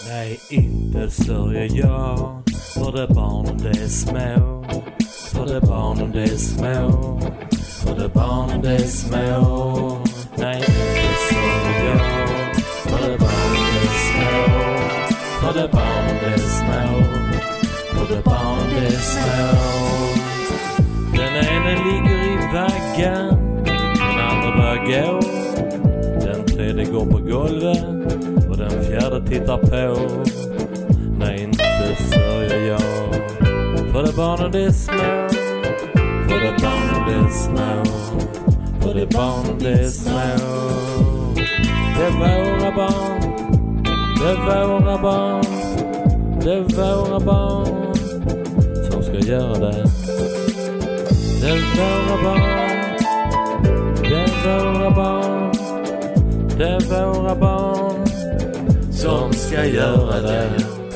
Nej, inte sörjer jag för det barnen det är små. För det barnen det är små. För det barnen det är små. Nej, inte sörjer jag för det barnen det är små. För det barnen det är små. För det barnen det är små. Den ene ligger i vaggan, den andra börjar gå. Den tredje går på golvet och den fjärde tittar på. Nej, inte sörjer jag för det barnen det är små. För det barnen det är små. För det barnen det är små. Det är våra barn. Det är våra barn. Det är våra barn som ska göra det. Det är våra barn. Det är våra barn. Det är våra barn som ska göra det.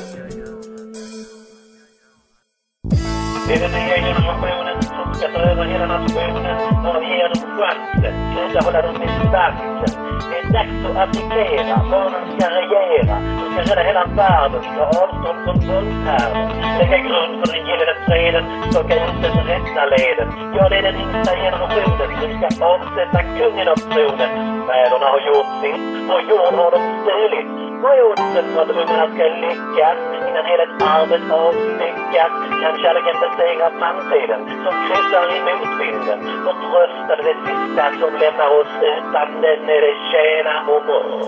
Det är den nya generationen som ska ta över hela nationen. Och vi ger dem chansen. Sluta hålla dem i distansen. Det är dags att applicera. Barnen ska regera. De ska rädda hela världen. Ta avstånd från våldshärden. Lägga grund för den gyllene freden. Stocka ut den rätta leden. Ja, det är den yngsta generationen som ska avsätta kungen av tronen. Fäderna har gjort sitt. Och jord har de stulit. Vad är oddsen för att ungarna ska lyckas? Innan hela arvet avstyckas kan kärleken besegra framtiden som kryssar i motvinden. Förtröstade det sista som lämnar oss utan den är det tjäna och mor.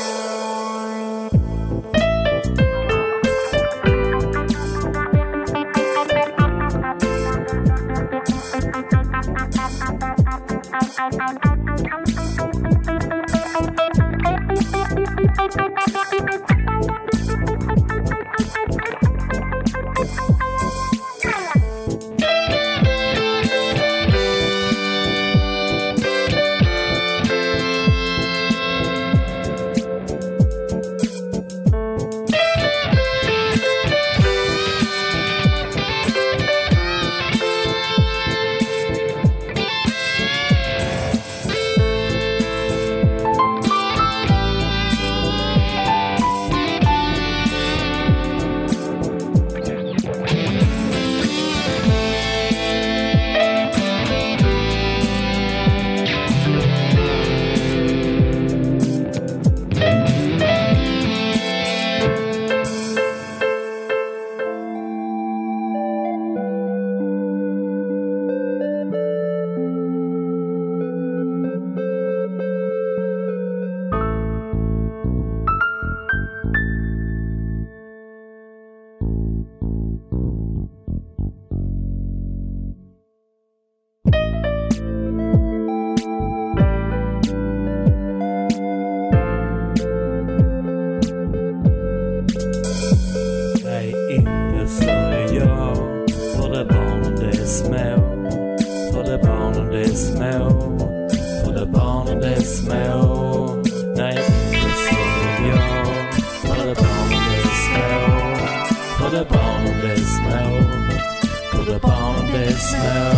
För det barnen det är små. För det barnen det är små. Nej, inte sörjer jag för det barnen det är små. För det barnen det är små. För det barnen det är små.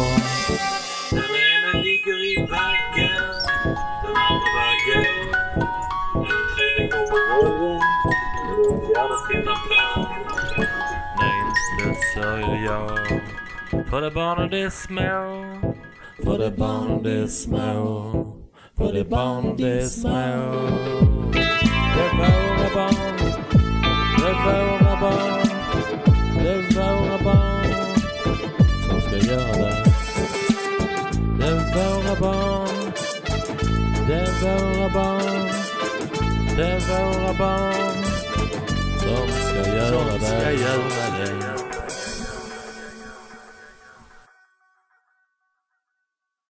Den ene ligger i vaggan, den andra börjar gå. Den tredje går på golvet och den fjärde tittar på. Nej, inte sörjer jag för det barnen det är små. För det barnen det är små. För det barnen det är små. Det är våra barn. Det är våra barn. Det är våra barn som ska göra det. Det är våra barn. Det är våra barn. Det är våra barn som ska göra det.